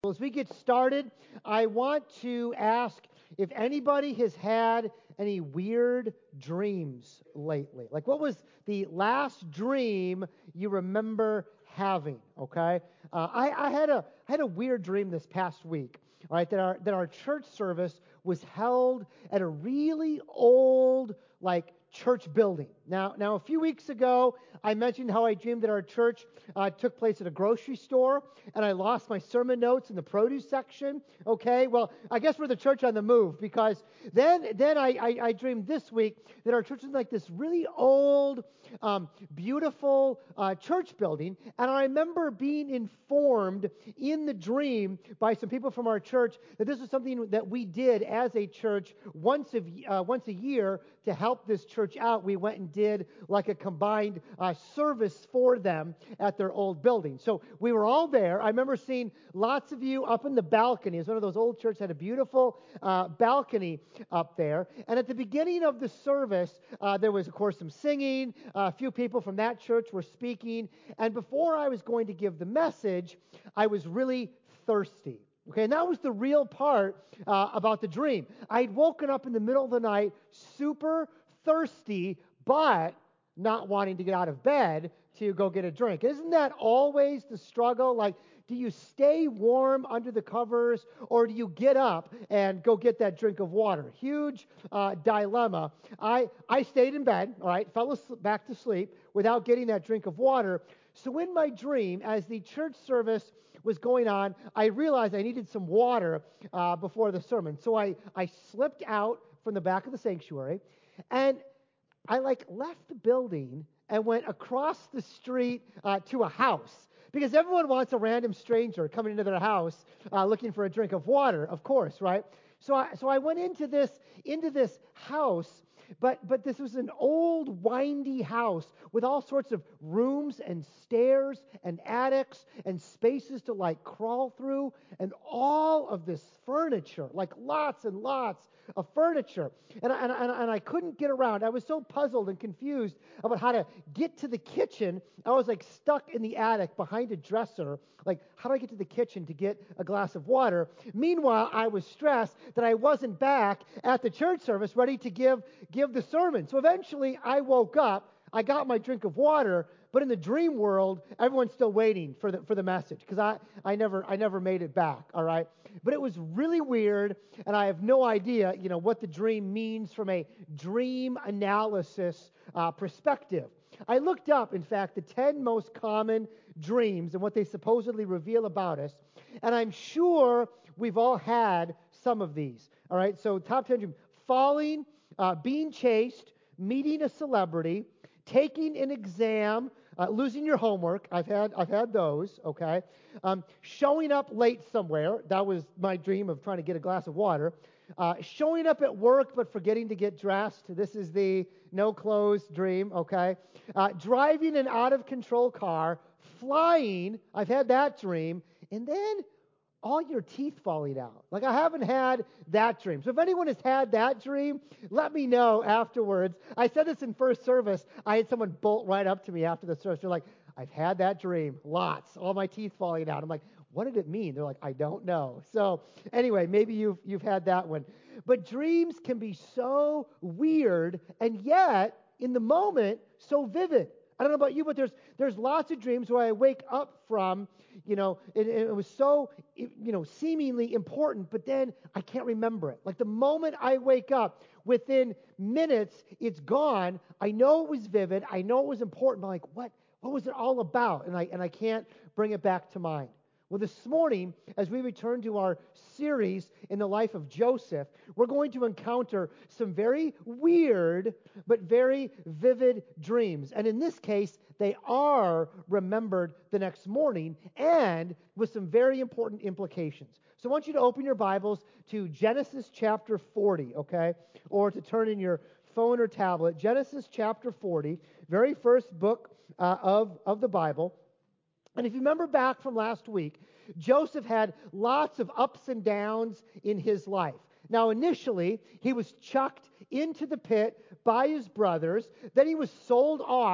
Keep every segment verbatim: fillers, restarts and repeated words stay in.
Well, as we get started, I want to ask if anybody has had any weird dreams lately. Like, what was the last dream you remember having? Okay, uh, I, I had a I had a weird dream this past week. All right, that our that our church service was held at a really old, like, church building. Now, now a few weeks ago, I mentioned how I dreamed that our church uh, took place at a grocery store, and I lost my sermon notes in the produce section. Okay, well, I guess we're the church on the move, because then then I, I, I dreamed this week that our church is like this really old, um, beautiful uh, church building, and I remember being informed in the dream by some people from our church that this was something that we did as a church once a, uh, once a year to help this church out. We went and did like a combined uh, service for them at their old building. So we were all there. I remember seeing lots of you up in the balcony. It was one of those old churches that had a beautiful uh, balcony up there. And at the beginning of the service, uh, there was, of course, some singing. Uh, a few people from that church were speaking. And before I was going to give the message, I was really thirsty. Okay, and that was the real part uh, about the dream. I'd woken up in the middle of the night super thirsty, but not wanting to get out of bed to go get a drink. Isn't that always the struggle? Like, do you stay warm under the covers, or do you get up and go get that drink of water? Huge uh, dilemma. I, I stayed in bed, all right, fell asleep, back to sleep without getting that drink of water. So in my dream, as the church service was going on, I realized I needed some water uh, before the sermon. So I, I slipped out from the back of the sanctuary, and I like left the building and went across the street uh, to a house, because everyone wants a random stranger coming into their house uh, looking for a drink of water, of course, right? So I, so I went into this into this house, but but this was an old, windy house with all sorts of rooms and stairs and attics and spaces to like crawl through, and all of this furniture, like lots and lots of furniture. And I, and, I, and I couldn't get around. I was so puzzled and confused about how to get to the kitchen. I was like stuck in the attic behind a dresser. Like, how do I get to the kitchen to get a glass of water? Meanwhile, I was stressed that I wasn't back at the church service ready to give, give the sermon. So eventually I woke up. I got my drink of water, but in the dream world, everyone's still waiting for the for the message, because I, I never I never made it back, all right? But it was really weird, and I have no idea, you know, what the dream means from a dream analysis uh, perspective. I looked up, in fact, the ten most common dreams and what they supposedly reveal about us, and I'm sure we've all had some of these, all right? So top ten dreams: falling, uh, being chased, meeting a celebrity, taking an exam, uh, losing your homework. I've had I've had those, okay? Um, showing up late somewhere. That was my dream of trying to get a glass of water. Uh, showing up at work but forgetting to get dressed. This is the no clothes dream, okay? Uh, driving an out-of-control car. Flying. I've had that dream. And then all your teeth falling out. Like, I haven't had that dream. So if anyone has had that dream, let me know afterwards. I said this in first service. I had someone bolt right up to me after the service. They're like, I've had that dream. Lots. All my teeth falling out. I'm like, what did it mean? They're like, I don't know. So anyway, maybe you've, you've had that one. But dreams can be so weird, and yet, in the moment, so vivid. I don't know about you, but there's there's lots of dreams where I wake up from, you know, it, it was so, you know, seemingly important, but then I can't remember it. Like, the moment I wake up, within minutes, it's gone. I know it was vivid. I know it was important. But I'm like, what? What was it all about? And I and I can't bring it back to mind. Well, this morning, as we return to our series in the life of Joseph, we're going to encounter some very weird but very vivid dreams. And in this case, they are remembered the next morning, and with some very important implications. So I want you to open your Bibles to Genesis chapter forty, okay? Or to turn in your phone or tablet. Genesis chapter forty, very first book uh, of, of the Bible. And if you remember back from last week, Joseph had lots of ups and downs in his life. Now, initially, he was chucked into the pit by his brothers. Then he was sold off to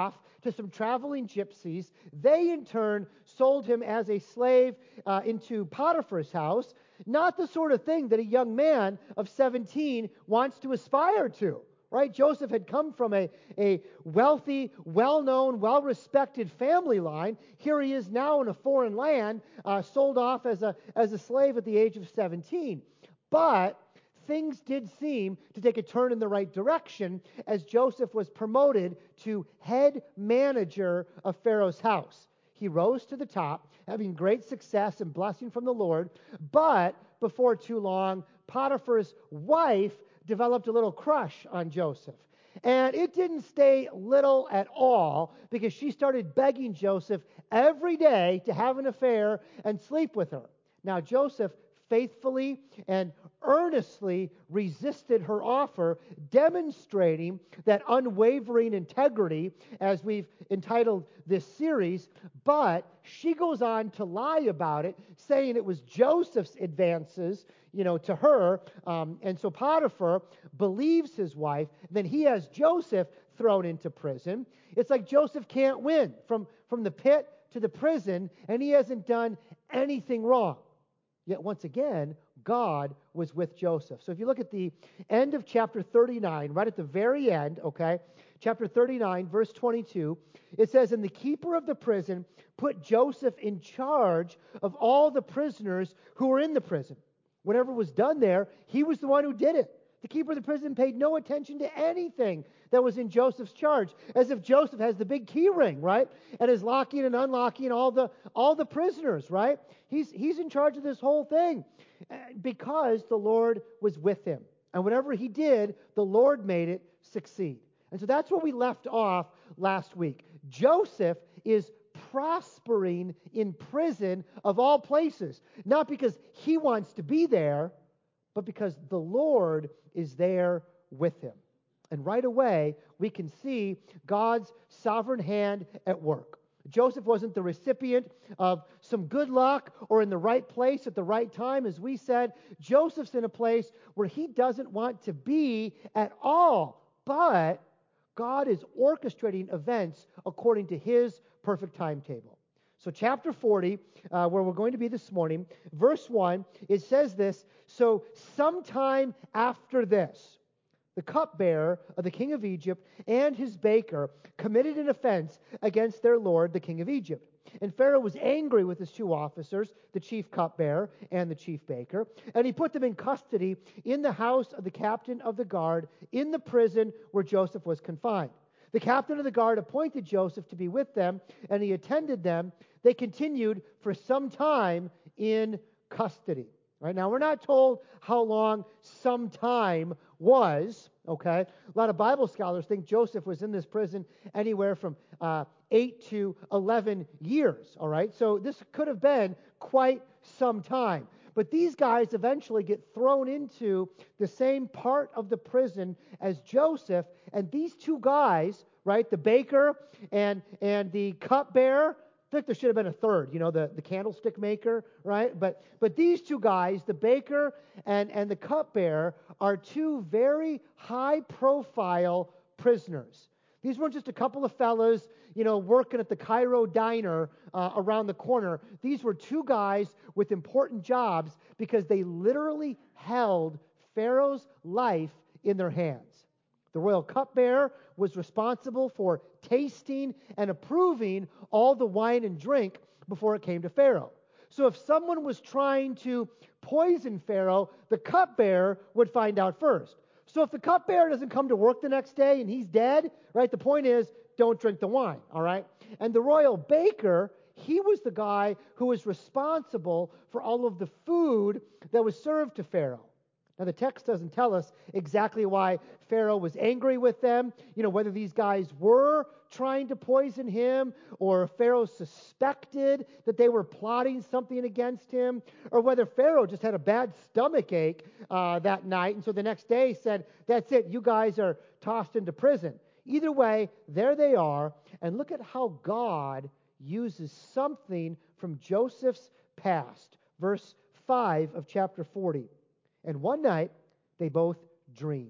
to some traveling gypsies. They, in turn, sold him as a slave uh, into Potiphar's house. Not the sort of thing that a young man of seventeen wants to aspire to. Right? Joseph had come from a, a wealthy, well-known, well-respected family line. Here he is now in a foreign land, uh, sold off as a, as a slave at the age of seventeen. But things did seem to take a turn in the right direction as Joseph was promoted to head manager of Pharaoh's house. He rose to the top, having great success and blessing from the Lord. But before too long, Potiphar's wife developed a little crush on Joseph. And it didn't stay little at all, because she started begging Joseph every day to have an affair and sleep with her. Now, Joseph faithfully and earnestly resisted her offer, demonstrating that unwavering integrity, as we've entitled this series. But she goes on to lie about it, saying it was Joseph's advances, you know, to her. Um, and so Potiphar believes his wife. Then he has Joseph thrown into prison. It's like Joseph can't win from, from the pit to the prison, and he hasn't done anything wrong. Yet once again, God was with Joseph. So if you look at the end of chapter thirty-nine, right at the very end, okay, chapter thirty-nine, verse twenty-two, it says, "And the keeper of the prison put Joseph in charge of all the prisoners who were in the prison." Whatever was done there, he was the one who did it. The keeper of the prison paid no attention to anything that was in Joseph's charge, as if Joseph has the big key ring, right? And is locking and unlocking all the all the prisoners, right? He's he's in charge of this whole thing because the Lord was with him. And whatever he did, the Lord made it succeed. And so that's where we left off last week. Joseph is prospering in prison of all places, not because he wants to be there, but because the Lord is there with him. And right away, we can see God's sovereign hand at work. Joseph wasn't the recipient of some good luck or in the right place at the right time. As we said, Joseph's in a place where he doesn't want to be at all. But God is orchestrating events according to his perfect timetable. So chapter forty, uh, where we're going to be this morning, verse one, it says this: "So sometime after this, the cupbearer of the king of Egypt and his baker committed an offense against their lord, the king of Egypt. And Pharaoh was angry with his two officers, the chief cupbearer and the chief baker, and he put them in custody in the house of the captain of the guard, in the prison where Joseph was confined. The captain of the guard appointed Joseph to be with them, and he attended them. They continued for some time in custody." Right now, we're not told how long some time was, okay? A lot of Bible scholars think Joseph was in this prison anywhere from uh, eight to eleven years, all right? So this could have been quite some time. But these guys eventually get thrown into the same part of the prison as Joseph, and these two guys, right, the baker and, and the cupbearer, I think there should have been a third, you know, the, the candlestick maker, right? But but these two guys, the baker and, and the cupbearer, are two very high-profile prisoners. These weren't just a couple of fellas, you know, working at the Cairo diner uh, around the corner. These were two guys with important jobs because they literally held Pharaoh's life in their hands. The royal cupbearer was responsible for tasting and approving all the wine and drink before it came to Pharaoh. So if someone was trying to poison Pharaoh, the cupbearer would find out first. So if the cupbearer doesn't come to work the next day and he's dead, right, the point is, don't drink the wine, all right? And the royal baker, he was the guy who was responsible for all of the food that was served to Pharaoh. Now, the text doesn't tell us exactly why Pharaoh was angry with them, you know, whether these guys were trying to poison him, or Pharaoh suspected that they were plotting something against him, or whether Pharaoh just had a bad stomach ache uh, that night, and so the next day said, "That's it, you guys are tossed into prison." Either way, there they are, and look at how God uses something from Joseph's past. Verse five of chapter forty. "And one night they both dreamed.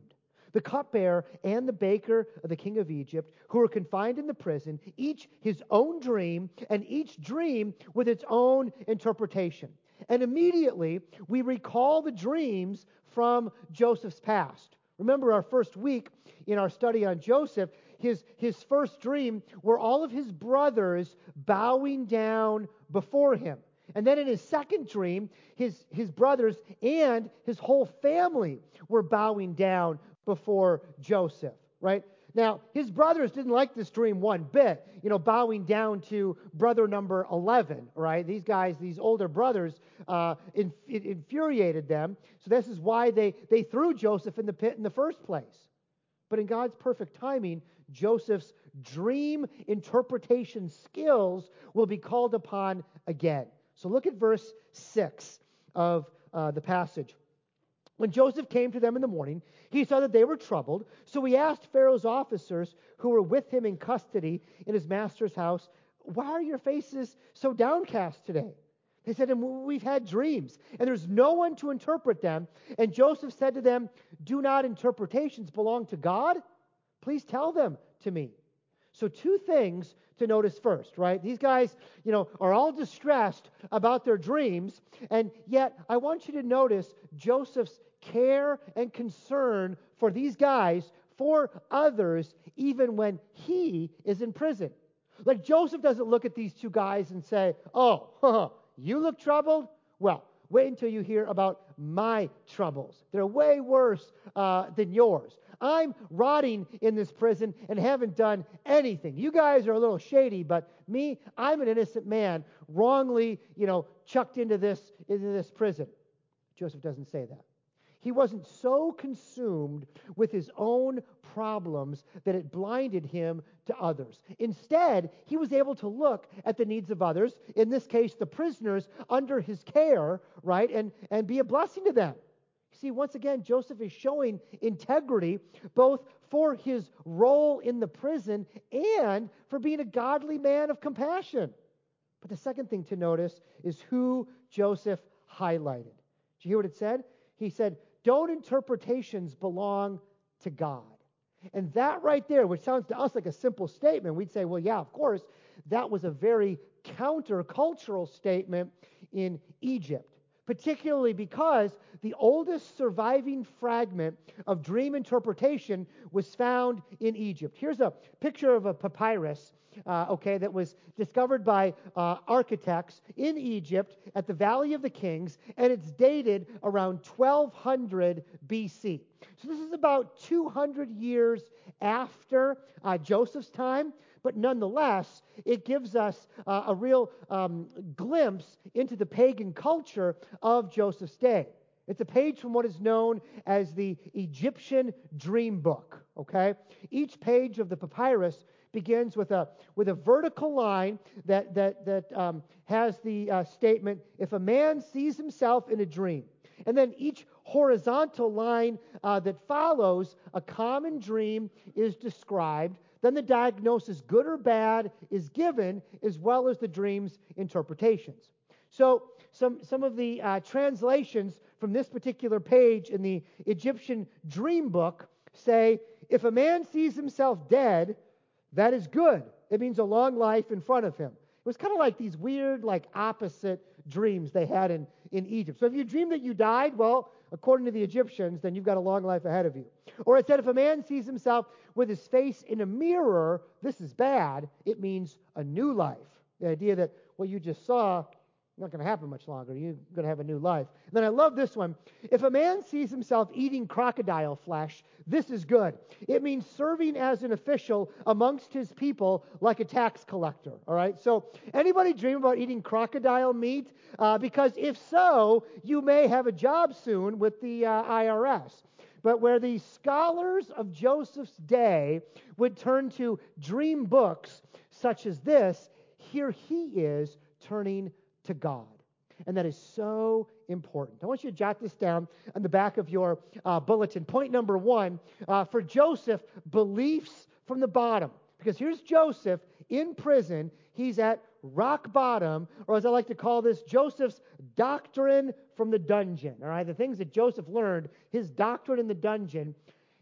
The cupbearer and the baker of the king of Egypt, who were confined in the prison, each his own dream, and each dream with its own interpretation. And immediately we recall the dreams from Joseph's past. Remember our first week in our study on Joseph, his, his first dream were all of his brothers bowing down before him. And then in his second dream, his, his brothers and his whole family were bowing down before Joseph, right? Now, his brothers didn't like this dream one bit, you know, bowing down to brother number eleven, right? These guys, these older brothers, uh, inf- it infuriated them. So this is why they, they threw Joseph in the pit in the first place. But in God's perfect timing, Joseph's dream interpretation skills will be called upon again. So look at verse six of uh, the passage. When Joseph came to them in the morning, he saw that they were troubled. So he asked Pharaoh's officers who were with him in custody in his master's house, "Why are your faces so downcast today?" They said, "We've had dreams, and there's no one to interpret them." And Joseph said to them, "Do not interpretations belong to God? Please tell them to me." So two things to notice first, right? These guys, you know, are all distressed about their dreams, and yet I want you to notice Joseph's care and concern for these guys, for others, even when he is in prison. Like Joseph doesn't look at these two guys and say, "Oh, you look troubled? Well, wait until you hear about my troubles. They're way worse uh, than yours. I'm rotting in this prison and haven't done anything. You guys are a little shady, but me, I'm an innocent man, wrongly, you know, chucked into this into this prison." Joseph doesn't say that. He wasn't so consumed with his own problems that it blinded him to others. Instead, he was able to look at the needs of others, in this case, the prisoners under his care, right, and, and be a blessing to them. See, once again, Joseph is showing integrity both for his role in the prison and for being a godly man of compassion. But the second thing to notice is who Joseph highlighted. Did you hear what it said? He said, "Don't interpretations belong to God?" And that right there, which sounds to us like a simple statement, we'd say, well, yeah, of course, that was a very countercultural statement in Egypt. Particularly because the oldest surviving fragment of dream interpretation was found in Egypt. Here's a picture of a papyrus, uh, okay, that was discovered by uh, architects in Egypt at the Valley of the Kings, and it's dated around twelve hundred B C. So this is about two hundred years after uh, Joseph's time. But nonetheless, it gives us uh, a real um, glimpse into the pagan culture of Joseph's day. It's a page from what is known as the Egyptian Dream Book. Okay, each page of the papyrus begins with a with a vertical line that that that um, has the uh, statement, "If a man sees himself in a dream," and then each horizontal line uh, that follows a common dream is described. Then the diagnosis, good or bad, is given, as well as the dream's interpretations. So some, some of the uh, translations from this particular page in the Egyptian Dream Book say, "If a man sees himself dead, that is good. It means a long life in front of him." It was kind of like these weird, like opposite dreams they had in, in Egypt. So if you dream that you died, well, according to the Egyptians, then you've got a long life ahead of you. Or it said if a man sees himself with his face in a mirror, this is bad. It means a new life. The idea that what you just saw, not going to happen much longer. You're going to have a new life. And then I love this one. If a man sees himself eating crocodile flesh, this is good. It means serving as an official amongst his people like a tax collector. All right? So anybody dream about eating crocodile meat? Uh, because if so, you may have a job soon with the uh, I R S. But where the scholars of Joseph's day would turn to dream books such as this, here he is turning to God. And that is so important. I want you to jot this down on the back of your uh, bulletin. Point number one, uh, for Joseph, beliefs from the bottom. Because here's Joseph in prison. He's at rock bottom, or as I like to call this, Joseph's doctrine from the dungeon. All right, the things that Joseph learned, his doctrine in the dungeon.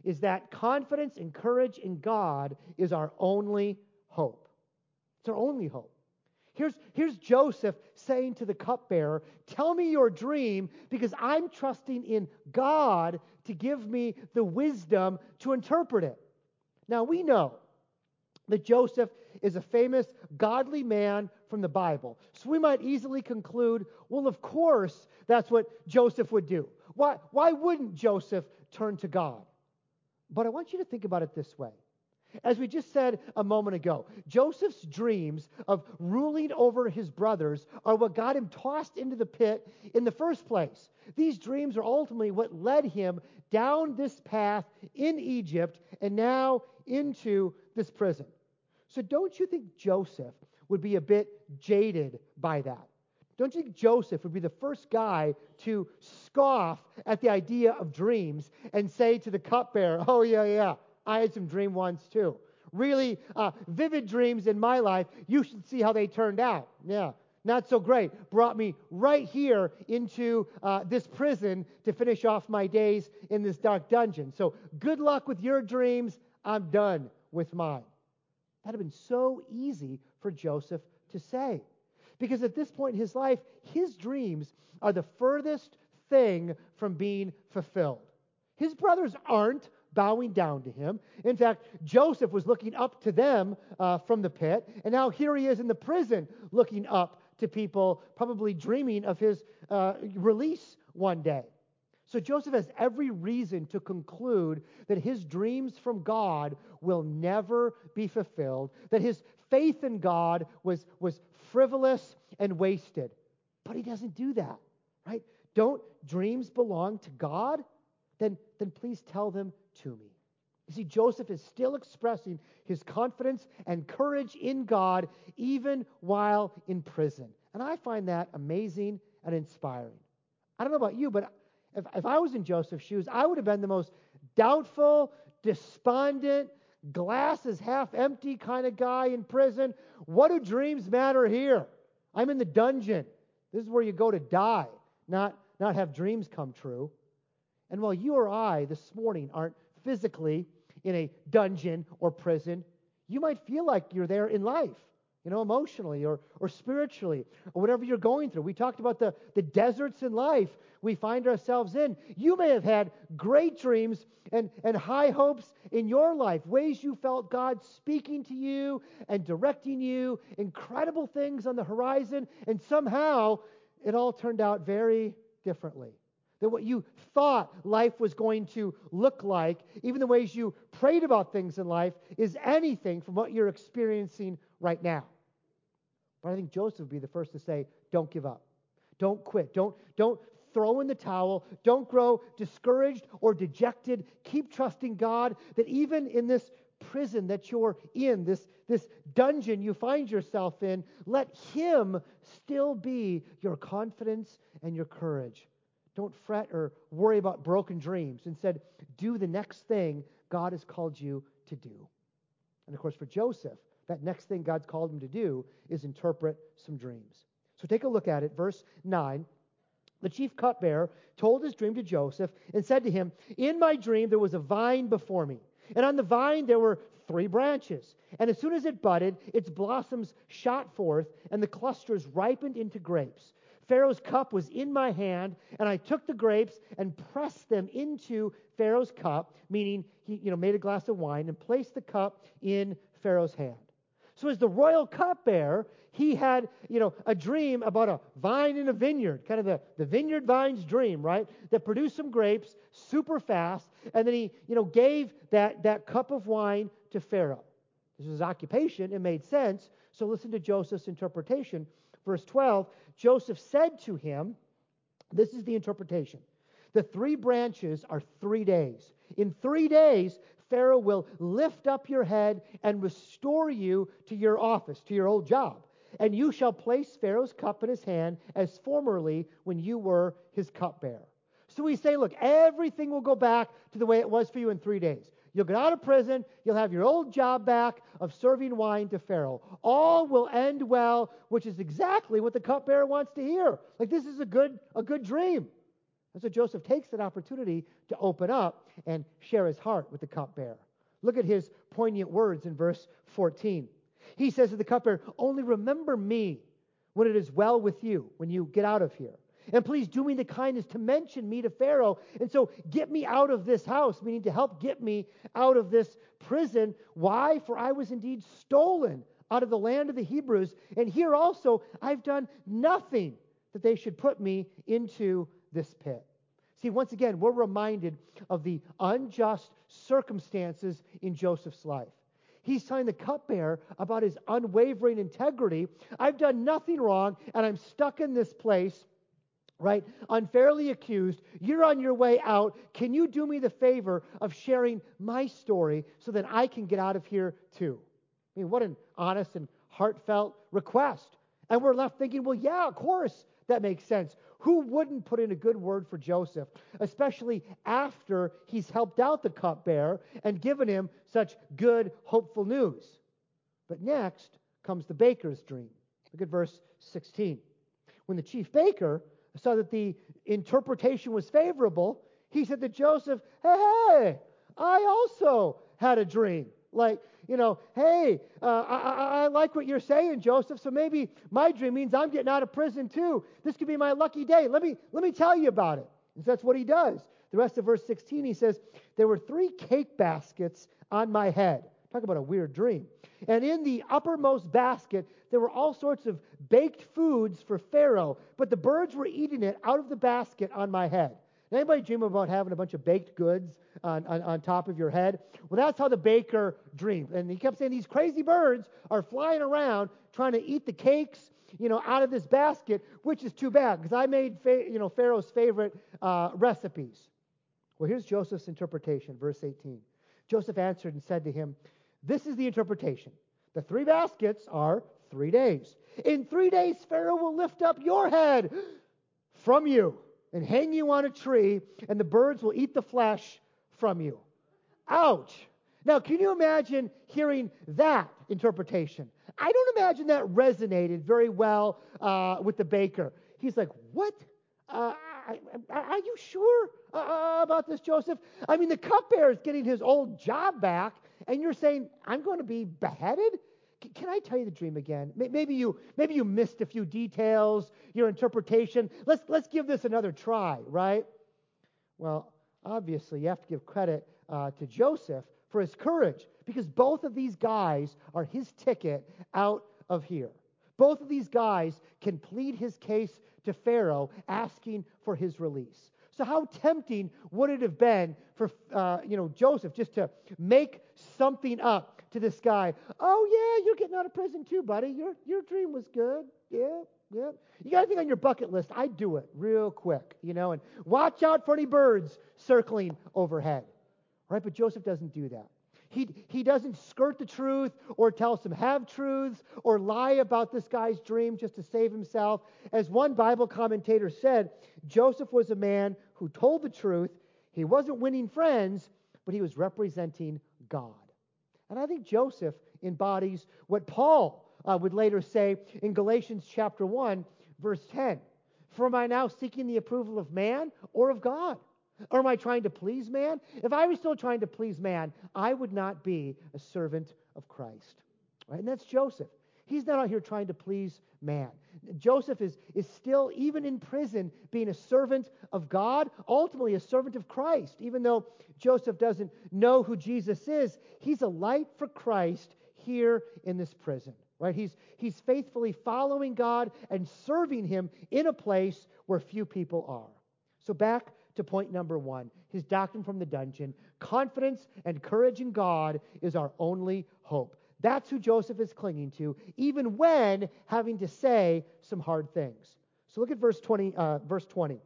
is that confidence and courage in God is our only hope. It's our only hope. Here's, here's Joseph saying to the cupbearer, tell me your dream because I'm trusting in God to give me the wisdom to interpret it. Now we know that Joseph is a famous godly man from the Bible. So we might easily conclude, well, of course, that's what Joseph would do. Why, why wouldn't Joseph turn to God? But I want you to think about it this way. As we just said a moment ago, Joseph's dreams of ruling over his brothers are what got him tossed into the pit in the first place. These dreams are ultimately what led him down this path in Egypt and now into this prison. So don't you think Joseph would be a bit jaded by that? Don't you think Joseph would be the first guy to scoff at the idea of dreams and say to the cupbearer, oh, yeah, yeah, I had some dream ones too. Really uh, vivid dreams in my life. You should see how they turned out. Yeah, not so great. Brought me right here into uh, this prison to finish off my days in this dark dungeon. So good luck with your dreams. I'm done with mine. That would have been so easy for Joseph to say. Because at this point in his life, his dreams are the furthest thing from being fulfilled. His brothers aren't bowing down to him. In fact, Joseph was looking up to them uh, from the pit, and now here he is in the prison looking up to people, probably dreaming of his uh, release one day. So Joseph has every reason to conclude that his dreams from God will never be fulfilled, that his faith in God was, was frivolous and wasted. But he doesn't do that, right? Don't dreams belong to God? Then, then please tell them to me. You see, Joseph is still expressing his confidence and courage in God even while in prison. And I find that amazing and inspiring. I don't know about you, but if, if I was in Joseph's shoes, I would have been the most doubtful, despondent, glass is half empty kind of guy in prison. What do dreams matter here? I'm in the dungeon. This is where you go to die, not, not have dreams come true. And while you or I this morning aren't physically in a dungeon or prison, you might feel like you're there in life, you know, emotionally or, or spiritually or whatever you're going through. We talked about the, the deserts in life we find ourselves in. You may have had great dreams and, and high hopes in your life, ways you felt God speaking to you and directing you, incredible things on the horizon, and somehow it all turned out very differently. That what you thought life was going to look like, even the ways you prayed about things in life, is anything from what you're experiencing right now. But I think Joseph would be the first to say, don't give up. Don't quit. Don't, don't throw in the towel. Don't grow discouraged or dejected. Keep trusting God that even in this prison that you're in, this, this dungeon you find yourself in, let Him still be your confidence and your courage. Don't fret or worry about broken dreams. Instead, do the next thing God has called you to do. And of course, for Joseph, that next thing God's called him to do is interpret some dreams. So take a look at it. Verse nine. The chief cupbearer told his dream to Joseph and said to him, in my dream there was a vine before me, and on the vine there were three branches. And as soon as it budded, its blossoms shot forth, and the clusters ripened into grapes. Pharaoh's cup was in my hand, and I took the grapes and pressed them into Pharaoh's cup, meaning he you know, made a glass of wine, and placed the cup in Pharaoh's hand. So as the royal cupbearer, he had you know, a dream about a vine in a vineyard, kind of the, the vineyard vine's dream, right? That produced some grapes super fast, and then he you know, gave that, that cup of wine to Pharaoh. This was his occupation. It made sense. So listen to Joseph's interpretation. Verse twelve, Joseph said to him, this is the interpretation. The three branches are three days. In three days, Pharaoh will lift up your head and restore you to your office, to your old job. And you shall place Pharaoh's cup in his hand as formerly when you were his cupbearer. So we say, look, everything will go back to the way it was for you in three days. You'll get out of prison. You'll have your old job back of serving wine to Pharaoh. All will end well, which is exactly what the cupbearer wants to hear. Like, this is a good, a good dream. And so Joseph takes that opportunity to open up and share his heart with the cupbearer. Look at his poignant words in verse fourteen. He says to the cupbearer, "Only remember me when it is well with you, when you get out of here. And please do me the kindness to mention me to Pharaoh. And so get me out of this house," meaning to help get me out of this prison. Why? For I was indeed stolen out of the land of the Hebrews. And here also I've done nothing that they should put me into this pit. See, once again, we're reminded of the unjust circumstances in Joseph's life. He's telling the cupbearer about his unwavering integrity. I've done nothing wrong, and I'm stuck in this place, right? Unfairly accused. You're on your way out. Can you do me the favor of sharing my story so that I can get out of here too? I mean, what an honest and heartfelt request. And we're left thinking, well, yeah, of course, that makes sense. Who wouldn't put in a good word for Joseph, especially after he's helped out the cupbearer and given him such good, hopeful news? But next comes the baker's dream. Look at verse sixteen. When the chief baker saw that the interpretation was favorable, he said to Joseph, hey, hey, I also had a dream. Like, you know, hey, uh, I, I, I like what you're saying, Joseph, so maybe my dream means I'm getting out of prison too. This could be my lucky day. Let me, let me tell you about it. And so that's what he does. The rest of verse sixteen, he says, there were three cake baskets on my head. Talk about a weird dream. And in the uppermost basket, there were all sorts of baked foods for Pharaoh, but the birds were eating it out of the basket on my head. Anybody dream about having a bunch of baked goods on, on, on top of your head? Well, that's how the baker dreamed. And he kept saying these crazy birds are flying around trying to eat the cakes, you know, out of this basket, which is too bad because I made, fa- you know, Pharaoh's favorite uh, recipes. Well, here's Joseph's interpretation, verse eighteen. Joseph answered and said to him, this is the interpretation. The three baskets are three days. In three days, Pharaoh will lift up your head from you and hang you on a tree, and the birds will eat the flesh from you. Ouch. Now, can you imagine hearing that interpretation? I don't imagine that resonated very well uh, with the baker. He's like, what? Uh, I, I, are you sure uh, about this, Joseph? I mean, the cupbearer is getting his old job back, and you're saying, I'm going to be beheaded? Can I tell you the dream again? Maybe you maybe you missed a few details, your interpretation. Let's let's give this another try, right? Well, obviously, you have to give credit uh, to Joseph for his courage, because both of these guys are his ticket out of here. Both of these guys can plead his case to Pharaoh, asking for his release. So how tempting would it have been for uh, you know Joseph just to make something up to this guy? Oh yeah, you're getting out of prison too, buddy. Your your dream was good. Yeah, yeah. You got anything on your bucket list? I'd do it real quick, you know. And watch out for any birds circling overhead, right? But Joseph doesn't do that. He, he doesn't skirt the truth or tell some half-truths or lie about this guy's dream just to save himself. As one Bible commentator said, Joseph was a man who told the truth. He wasn't winning friends, but he was representing God. And I think Joseph embodies what Paul uh, would later say in Galatians chapter one, verse ten. For am I now seeking the approval of man or of God? Or am I trying to please man? If I was still trying to please man, I would not be a servant of Christ. Right? And that's Joseph. He's not out here trying to please man. Joseph is, is still, even in prison, being a servant of God, ultimately a servant of Christ. Even though Joseph doesn't know who Jesus is, he's a light for Christ here in this prison. Right? He's, he's faithfully following God and serving him in a place where few people are. So back to point number one, his doctrine from the dungeon. Confidence and courage in God is our only hope. That's who Joseph is clinging to, even when having to say some hard things. So look at verse twenty. Uh, verse twenty.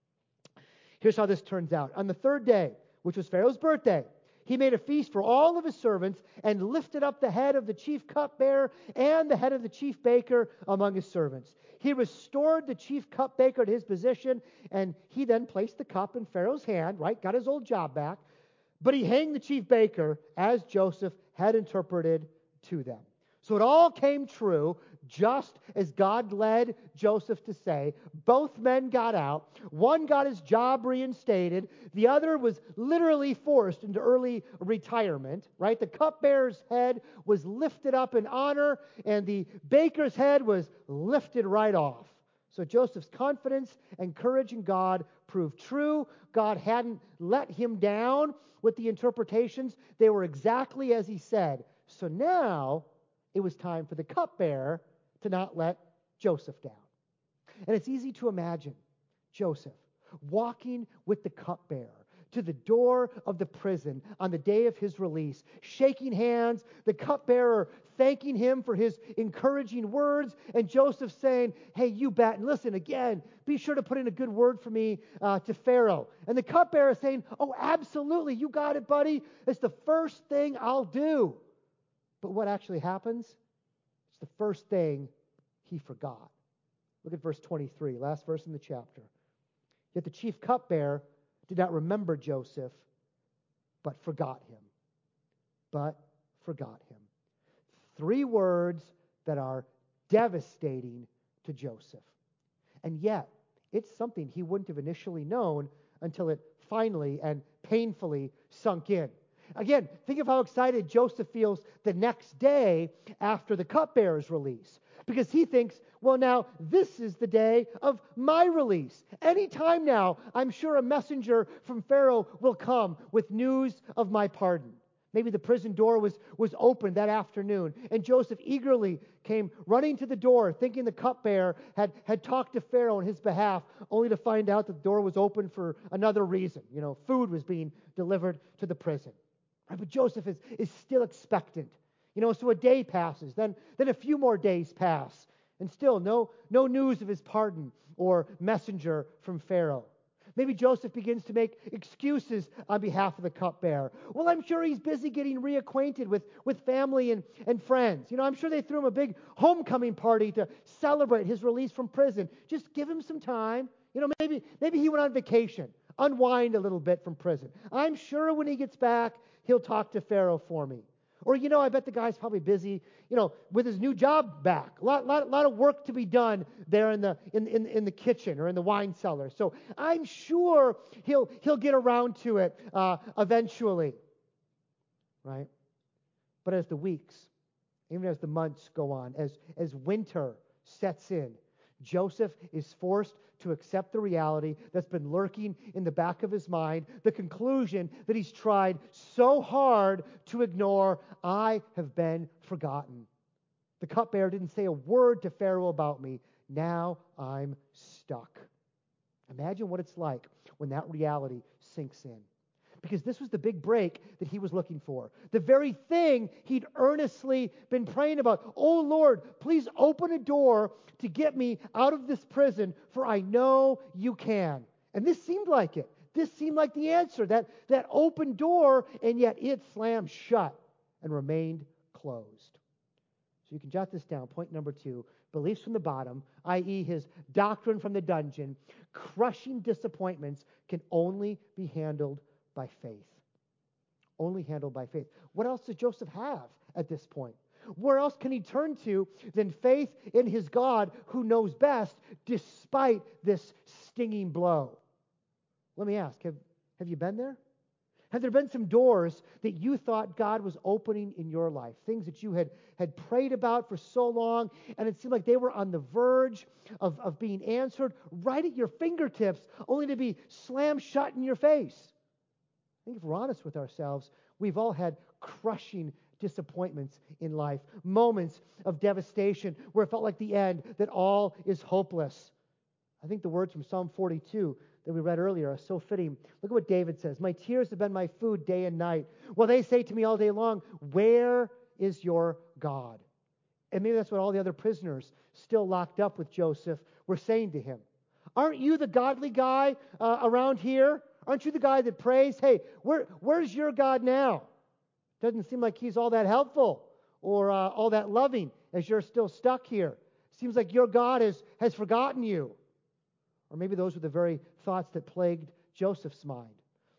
Here's how this turns out. On the third day, which was Pharaoh's birthday, he made a feast for all of his servants and lifted up the head of the chief cupbearer and the head of the chief baker among his servants. He restored the chief cupbaker to his position, and he then placed the cup in Pharaoh's hand, right? Got his old job back. But he hanged the chief baker as Joseph had interpreted to them. So it all came true. just as God led Joseph to say. Both men got out. One got his job reinstated. The other was literally forced into early retirement, right? The cupbearer's head was lifted up in honor, and the baker's head was lifted right off. So Joseph's confidence and courage in God proved true. God hadn't let him down with the interpretations. They were exactly as he said. So now it was time for the cupbearer to not let Joseph down. And it's easy to imagine Joseph walking with the cupbearer to the door of the prison on the day of his release, shaking hands, the cupbearer thanking him for his encouraging words, and Joseph saying, hey, you bet, and listen, again, be sure to put in a good word for me uh, to Pharaoh. And the cupbearer saying, oh, absolutely, you got it, buddy. It's the first thing I'll do. But what actually happens? It's the first thing he forgot. Look at verse twenty-three, last verse in the chapter. Yet the chief cupbearer did not remember Joseph, but forgot him. But forgot him. Three words that are devastating to Joseph. And yet, it's something he wouldn't have initially known until it finally and painfully sunk in. Again, think of how excited Joseph feels the next day after the cupbearer's release. Because he thinks, well, now this is the day of my release. Anytime now, I'm sure a messenger from Pharaoh will come with news of my pardon. Maybe the prison door was, was open that afternoon, and Joseph eagerly came running to the door, thinking the cupbearer had, had talked to Pharaoh on his behalf, only to find out that the door was open for another reason. You know, food was being delivered to the prison. Right? But Joseph is, is still expectant. You know, so a day passes, then, then a few more days pass, and still no, no news of his pardon or messenger from Pharaoh. Maybe Joseph begins to make excuses on behalf of the cupbearer. Well, I'm sure he's busy getting reacquainted with, with family and, and friends. You know, I'm sure they threw him a big homecoming party to celebrate his release from prison. Just give him some time. You know, maybe, maybe he went on vacation, unwind a little bit from prison. I'm sure when he gets back, he'll talk to Pharaoh for me. Or, you know, I bet the guy's probably busy, you know, with his new job back. A lot, lot, lot of work to be done there in the in, in, in the kitchen or in the wine cellar. So I'm sure he'll he'll get around to it uh, eventually, right? But as the weeks, even as the months go on, as as winter sets in, Joseph is forced to accept the reality that's been lurking in the back of his mind, the conclusion that he's tried so hard to ignore. I have been forgotten. The cupbearer didn't say a word to Pharaoh about me. Now I'm stuck. Imagine what it's like when that reality sinks in. Because this was the big break that he was looking for. The very thing he'd earnestly been praying about. Oh, Lord, please open a door to get me out of this prison, for I know you can. And this seemed like it. This seemed like the answer, that, that open door, and yet it slammed shut and remained closed. So you can jot this down. Point number two, beliefs from the bottom, that is his doctrine from the dungeon, crushing disappointments can only be handled by faith. Only handled by faith. What else does Joseph have at this point? Where else can he turn to than faith in his God who knows best despite this stinging blow? Let me ask, have, have you been there? Have there been some doors that you thought God was opening in your life? Things that you had, had prayed about for so long, and it seemed like they were on the verge of, of being answered right at your fingertips, only to be slammed shut in your face. I think if we're honest with ourselves, we've all had crushing disappointments in life, moments of devastation where it felt like the end, that all is hopeless. I think the words from Psalm forty-two that we read earlier are so fitting. Look at what David says. My tears have been my food day and night. Well, they say to me all day long, where is your God? And maybe that's what all the other prisoners still locked up with Joseph were saying to him. Aren't you the godly guy uh, around here? Aren't you the guy that prays? Hey, where, where's your God now? Doesn't seem like he's all that helpful or uh, all that loving as you're still stuck here. Seems like your God has, has forgotten you. Or maybe those were the very thoughts that plagued Joseph's mind.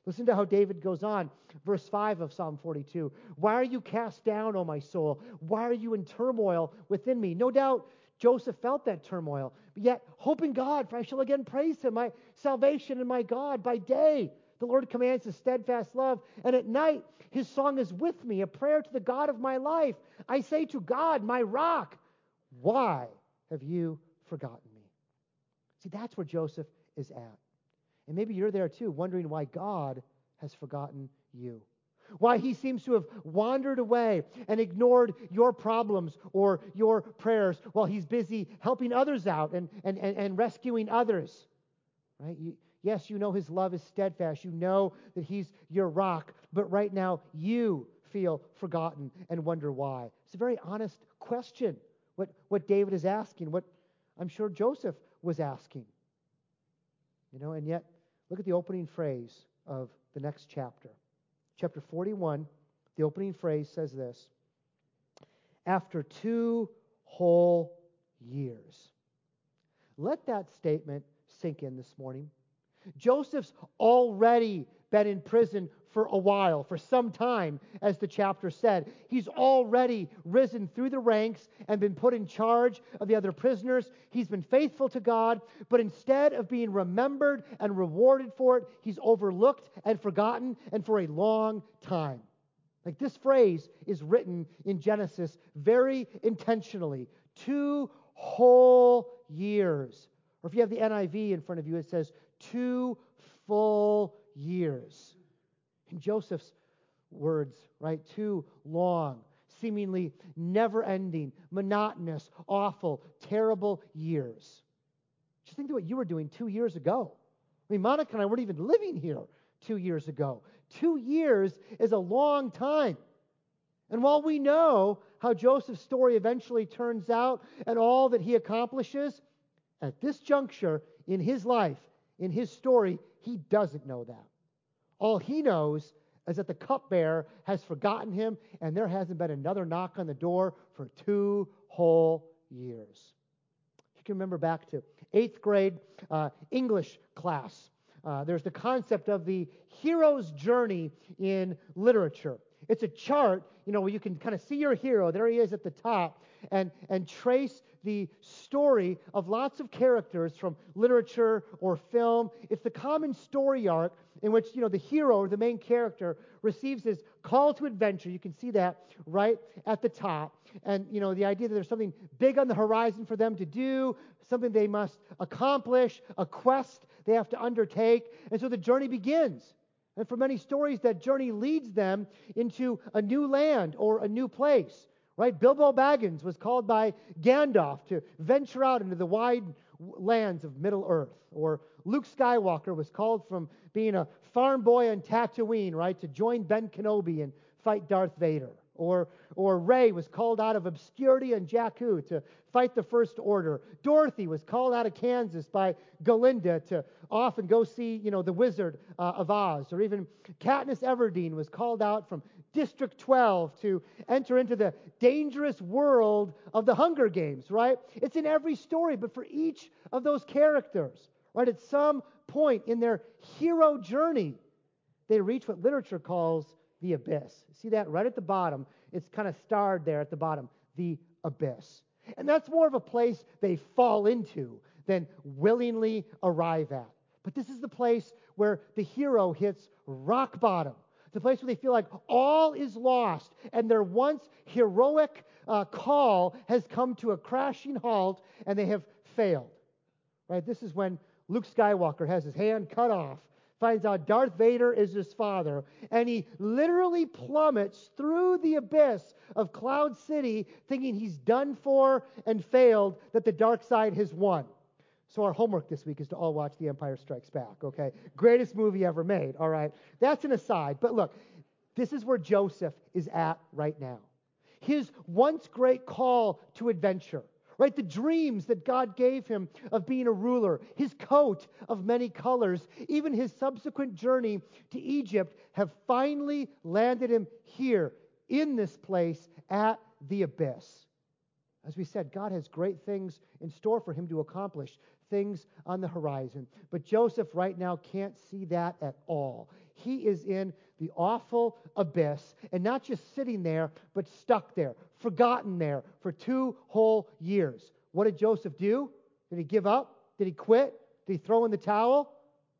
Listen to how David goes on. Verse five of Psalm forty-two. Why are you cast down, O my soul? Why are you in turmoil within me? No doubt Joseph felt that turmoil, but yet hope in God, for I shall again praise him, my salvation and my God. By day, the Lord commands his steadfast love, and at night his song is with me, a prayer to the God of my life. I say to God, my rock, why have you forgotten me? See, that's where Joseph is at. And maybe you're there too, wondering why God has forgotten you. Why he seems to have wandered away and ignored your problems or your prayers while he's busy helping others out and, and, and, and rescuing others. Right? You, yes, you know his love is steadfast. You know that he's your rock. But right now, you feel forgotten and wonder why. It's a very honest question, what, what David is asking, what I'm sure Joseph was asking. You know, and yet, look at the opening phrase of the next chapter. Chapter forty-one, the opening phrase says this: after two whole years. Let that statement sink in this morning. Joseph's already been in prison for a while, for some time, as the chapter said. He's already risen through the ranks and been put in charge of the other prisoners. He's been faithful to God, but instead of being remembered and rewarded for it, he's overlooked and forgotten, and for a long time. Like, this phrase is written in Genesis very intentionally. Two whole years. Or if you have the N I V in front of you, it says two full years. In Joseph's words, right? Two long, seemingly never-ending, monotonous, awful, terrible years. Just think of what you were doing two years ago. I mean, Monica and I weren't even living here two years ago. Two years is a long time. And while we know how Joseph's story eventually turns out and all that he accomplishes, at this juncture in his life, in his story, he doesn't know that. All he knows is that the cupbearer has forgotten him, and there hasn't been another knock on the door for two whole years. You can remember back to eighth grade uh, English class. Uh, there's the concept of the hero's journey in literature. It's a chart, you know, where you can kind of see your hero. There he is at the top, and, and trace the story of lots of characters from literature or film. It's the common story arc in which, you know, the hero or the main character receives his call to adventure. You can see that right at the top. And, you know, the idea that there's something big on the horizon for them to do, something they must accomplish, a quest they have to undertake. And so the journey begins. And for many stories, that journey leads them into a new land or a new place. Right? Bilbo Baggins was called by Gandalf to venture out into the wide lands of Middle-earth. Or Luke Skywalker was called from being a farm boy on Tatooine, right, to join Ben Kenobi and fight Darth Vader. Or, or Rey was called out of obscurity on Jakku to fight the First Order. Dorothy was called out of Kansas by Galinda to off and go see, you know, the Wizard uh, of Oz. Or even Katniss Everdeen was called out from District twelve to enter into the dangerous world of the Hunger Games, right? It's in every story, but for each of those characters, right, at some point in their hero journey, they reach what literature calls the abyss. See that right at the bottom? It's kind of starred there at the bottom, the abyss. And that's more of a place they fall into than willingly arrive at. But this is the place where the hero hits rock bottom. The place where they feel like all is lost and their once heroic uh, call has come to a crashing halt and they have failed. Right? This is when Luke Skywalker has his hand cut off, finds out Darth Vader is his father, and he literally plummets through the abyss of Cloud City thinking he's done for and failed, that the dark side has won. So our homework this week is to all watch The Empire Strikes Back, okay? Greatest movie ever made, all right? That's an aside. But look, this is where Joseph is at right now. His once great call to adventure, right? The dreams that God gave him of being a ruler, his coat of many colors, even his subsequent journey to Egypt have finally landed him here in this place at the abyss. As we said, God has great things in store for him to accomplish. things on the horizon. But Joseph right now can't see that at all. He is in the awful abyss, and not just sitting there, but stuck there, forgotten there for two whole years. What did Joseph do? Did he give up? Did he quit? Did he throw in the towel?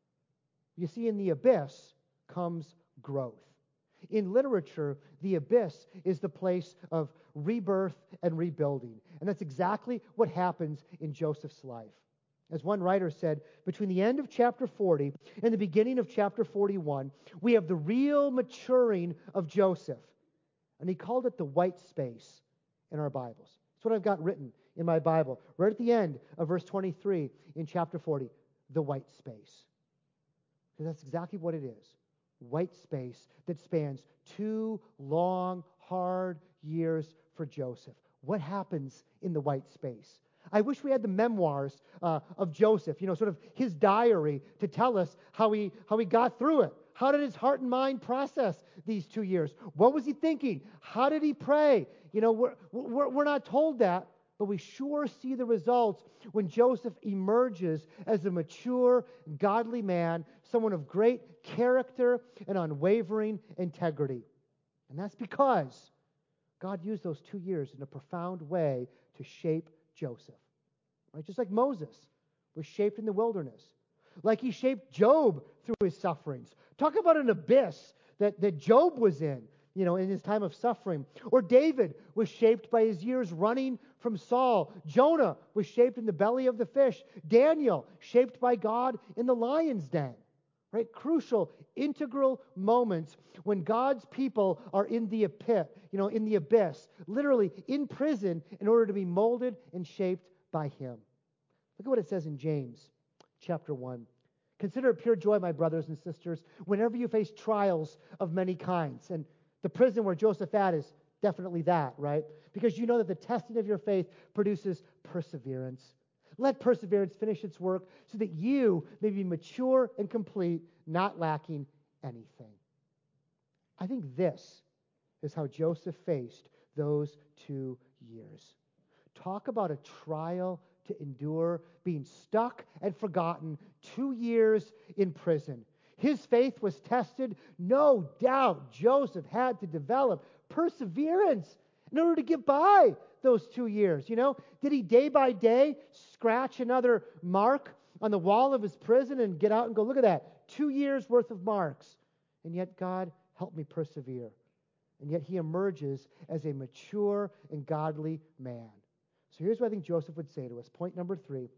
You see, in the abyss comes growth. In literature, the abyss is the place of rebirth and rebuilding. And that's exactly what happens in Joseph's life. As one writer said, between the end of chapter forty and the beginning of chapter forty-one, we have the real maturing of Joseph. And he called it the white space in our Bibles. That's what I've got written in my Bible. Right at the end of verse twenty-three in chapter forty, the white space. Because that's exactly what it is. White space that spans two long, hard years for Joseph. What happens in the white space? I wish we had the memoirs uh, of Joseph, you know, sort of his diary to tell us how he, how he got through it. How did his heart and mind process these two years? What was he thinking? How did he pray? You know, we're, we're, we're not told that, but we sure see the results when Joseph emerges as a mature, godly man, someone of great character and unwavering integrity. And that's because God used those two years in a profound way to shape Joseph. Right? Just like Moses was shaped in the wilderness. Like he shaped Job through his sufferings. Talk about an abyss that, that Job was in, you know, in his time of suffering. Or David was shaped by his years running from Saul. Jonah was shaped in the belly of the fish. Daniel, shaped by God in the lion's den. Right? Crucial, integral moments when God's people are in the pit, you know, in the abyss, literally in prison in order to be molded and shaped by Him. Look at what it says in James chapter one. Consider it pure joy, my brothers and sisters, whenever you face trials of many kinds. And the prison where Joseph at is definitely that, right? Because you know that the testing of your faith produces perseverance. Let perseverance finish its work so that you may be mature and complete, not lacking anything. I think this is how Joseph faced those two years. Talk about a trial to endure, being stuck and forgotten, two years in prison. His faith was tested. No doubt Joseph had to develop perseverance in order to get by those two years. You know, did he day by day scratch another mark on the wall of his prison and get out and go, look at that, two years worth of marks. And yet God helped me persevere. And yet he emerges as a mature and godly man. So here's what I think Joseph would say to us. Point number three.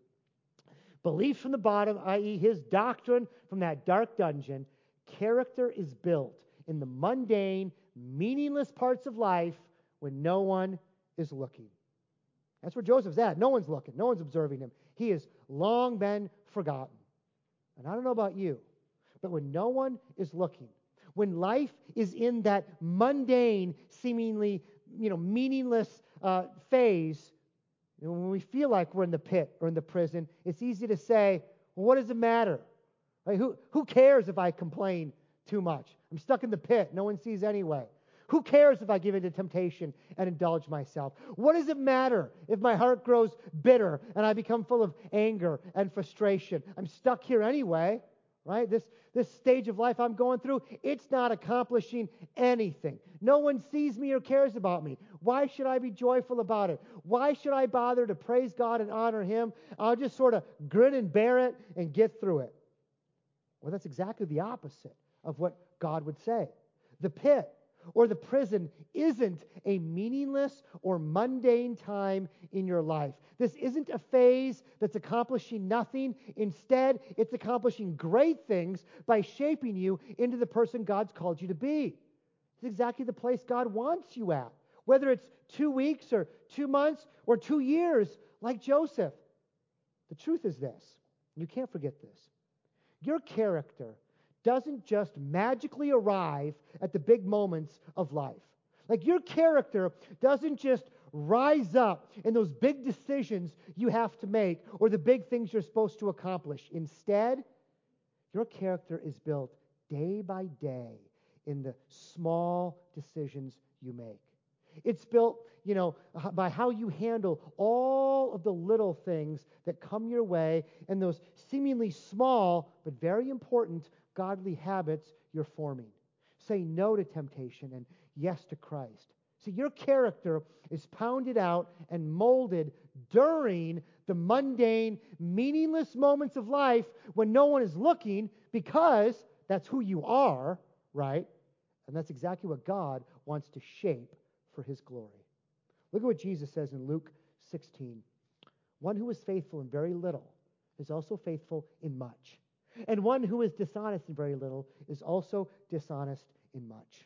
Belief from the bottom, that is his doctrine from that dark dungeon. Character is built in the mundane, meaningless parts of life when no one is looking. That's where Joseph's at. No one's looking. No one's observing him. He has long been forgotten. And I don't know about you, but when no one is looking, when life is in that mundane, seemingly, you know, meaningless uh, phase, you know, when we feel like we're in the pit or in the prison, it's easy to say, well, what does it matter? Right? Who, who cares if I complain too much? I'm stuck in the pit. No one sees anyway. Who cares if I give into temptation and indulge myself? What does it matter if my heart grows bitter and I become full of anger and frustration? I'm stuck here anyway, right? This, this stage of life I'm going through, it's not accomplishing anything. No one sees me or cares about me. Why should I be joyful about it? Why should I bother to praise God and honor Him? I'll just sort of grin and bear it and get through it. Well, that's exactly the opposite of what God would say. The pit or the prison isn't a meaningless or mundane time in your life. This isn't a phase that's accomplishing nothing. Instead, it's accomplishing great things by shaping you into the person God's called you to be. It's exactly the place God wants you at, whether it's two weeks or two months or two years, like Joseph. The truth is this, you can't forget this. Your character doesn't just magically arrive at the big moments of life. Like your character doesn't just rise up in those big decisions you have to make or the big things you're supposed to accomplish. Instead, your character is built day by day in the small decisions you make. It's built, you know, h- by how you handle all of the little things that come your way and those seemingly small but very important godly habits you're forming. Say no to temptation and yes to Christ. See, your character is pounded out and molded during the mundane, meaningless moments of life when no one is looking, because that's who you are, right? And that's exactly what God wants to shape for His glory. Look at what Jesus says in Luke sixteen. One who is faithful in very little is also faithful in much. And one who is dishonest in very little is also dishonest in much.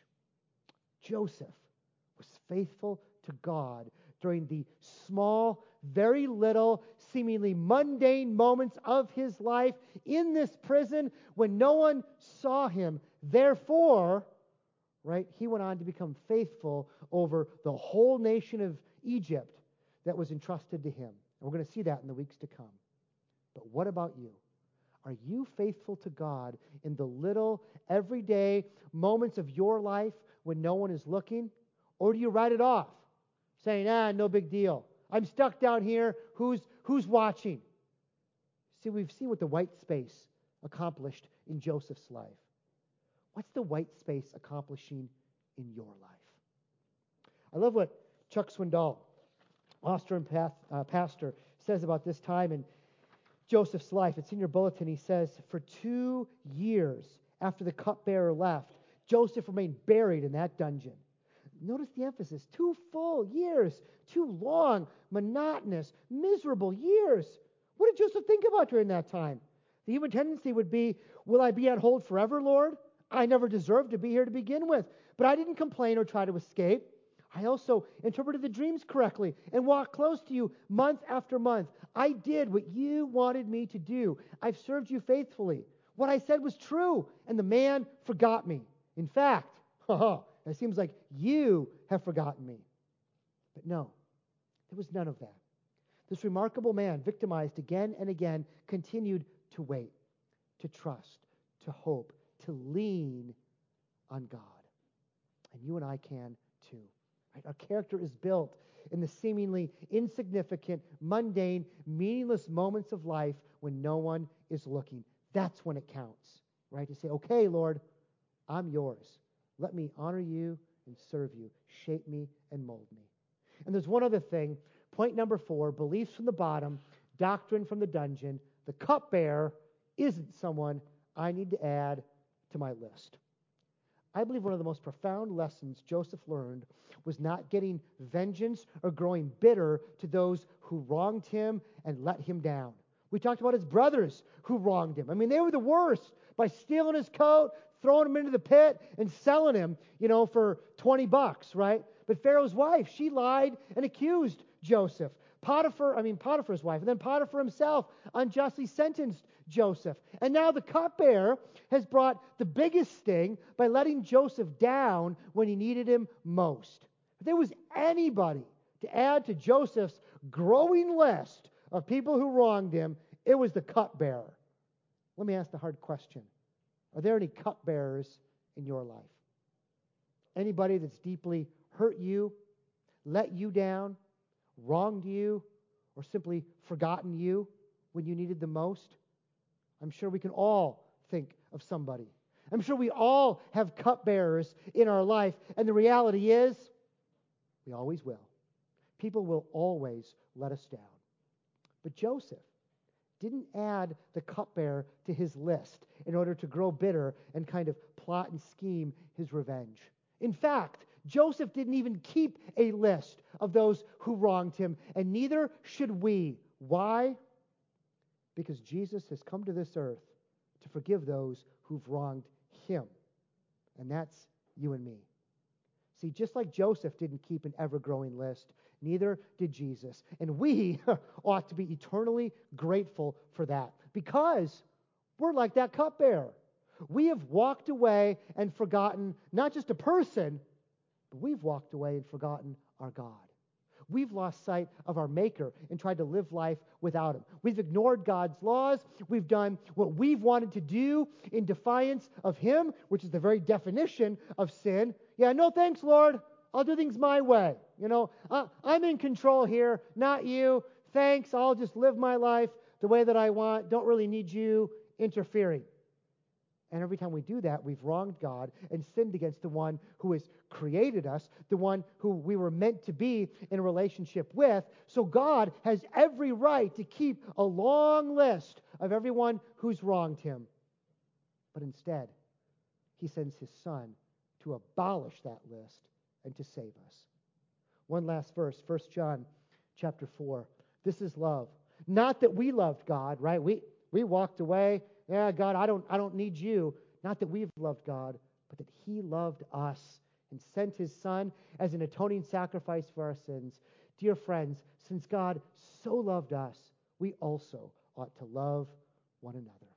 Joseph was faithful to God during the small, very little, seemingly mundane moments of his life in this prison when no one saw him. Therefore, right, he went on to become faithful over the whole nation of Egypt that was entrusted to him. And we're going to see that in the weeks to come. But what about you? Are you faithful to God in the little, everyday moments of your life when no one is looking? Or do you write it off, saying, ah, no big deal. I'm stuck down here. Who's, who's watching? See, we've seen what the white space accomplished in Joseph's life. What's the white space accomplishing in your life? I love what Chuck Swindoll, Austrian uh, pastor, says about this time in Joseph's life. It's in your bulletin. He says, for two years after the cupbearer left, Joseph remained buried in that dungeon. Notice the emphasis. Two full years. Two long, monotonous, miserable years. What did Joseph think about during that time? The human tendency would be, will I be on hold forever, Lord? I never deserved to be here to begin with. But I didn't complain or try to escape. I also interpreted the dreams correctly and walked close to you month after month. I did what you wanted me to do. I've served you faithfully. What I said was true, and the man forgot me. In fact, it seems like you have forgotten me. But no, there was none of that. This remarkable man, victimized again and again, continued to wait, to trust, to hope, to lean on God. And you and I can too. Right? Our character is built in the seemingly insignificant, mundane, meaningless moments of life when no one is looking. That's when it counts, right? To say, okay, Lord, I'm yours. Let me honor you and serve you. Shape me and mold me. And there's one other thing. Point number four, beliefs from the bottom, doctrine from the dungeon. The cupbearer isn't someone I need to add to my list. I believe one of the most profound lessons Joseph learned was not getting vengeance or growing bitter to those who wronged him and let him down. We talked about his brothers who wronged him. I mean, they were the worst by stealing his coat, throwing him into the pit, and selling him, you know, for twenty bucks, right? But Pharaoh's wife, she lied and accused Joseph. Potiphar, I mean Potiphar's wife, and then Potiphar himself unjustly sentenced Joseph. And now the cupbearer has brought the biggest sting by letting Joseph down when he needed him most. If there was anybody to add to Joseph's growing list of people who wronged him, it was the cupbearer. Let me ask the hard question. Are there any cupbearers in your life? Anybody that's deeply hurt you, let you down, wronged you, or simply forgotten you when you needed the most? I'm sure we can all think of somebody. I'm sure we all have cupbearers in our life, and the reality is, we always will. People will always let us down. But Joseph didn't add the cupbearer to his list in order to grow bitter and kind of plot and scheme his revenge. In fact, Joseph didn't even keep a list of those who wronged him, and neither should we. Why? Because Jesus has come to this earth to forgive those who've wronged him. And that's you and me. See, just like Joseph didn't keep an ever-growing list, neither did Jesus. And we ought to be eternally grateful for that, because we're like that cupbearer. We have walked away and forgotten not just a person, but we've walked away and forgotten our God. We've lost sight of our Maker and tried to live life without Him. We've ignored God's laws. We've done what we've wanted to do in defiance of Him, which is the very definition of sin. Yeah, no thanks, Lord. I'll do things my way. You know, uh, I'm in control here, not you. Thanks. I'll just live my life the way that I want. Don't really need you interfering. And every time we do that, we've wronged God and sinned against the one who has created us, the one who we were meant to be in a relationship with. So God has every right to keep a long list of everyone who's wronged him. But instead, he sends his Son to abolish that list and to save us. One last verse, First John chapter four. This is love. Not that we loved God, right? We we walked away. Yeah, God, I don't I don't need you. Not that we've loved God, but that he loved us and sent his Son as an atoning sacrifice for our sins. Dear friends, since God so loved us, we also ought to love one another.